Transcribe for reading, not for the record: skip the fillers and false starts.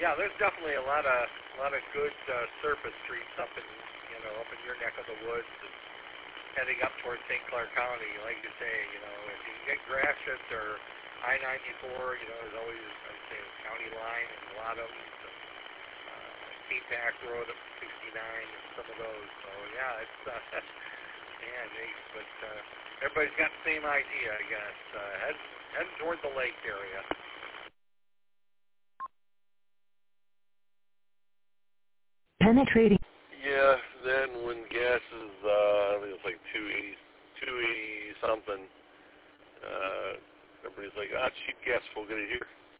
Yeah, there's definitely a lot of good surface streets up in your neck of the woods, and heading up towards St. Clair County. Like you say, if you can get Gratiot or I-94, there's always, I'd say, the county line and a lot of them. Pack Road up 69 and some of those. So yeah, it's but everybody's got the same idea, I guess. Heading toward the lake area. Penetrating. Yeah, then when gas is, I think it's like 280 something, everybody's like, cheap gas, we'll get it here.